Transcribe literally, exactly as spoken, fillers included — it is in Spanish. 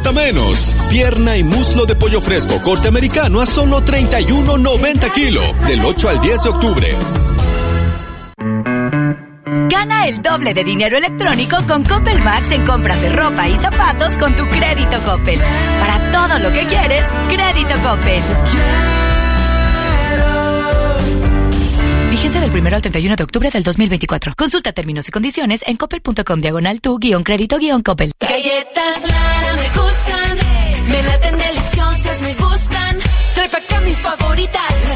cuesta menos. Pierna y muslo de pollo fresco corte americano a solo treinta y uno noventa kilo. Del ocho al diez de octubre. Gana el doble de dinero electrónico con Coppel Max en compras de ropa y zapatos con tu crédito Coppel. Para todo lo que quieres, crédito Coppel. Vigencia del primero al treinta y uno de octubre del dos mil veinticuatro. Consulta términos y condiciones en coppel.com diagonal tu guión crédito guión Coppel. Galletas Lara me gustan, me laten deliciosas, me gustan. Trae pa' acá mis favoritas.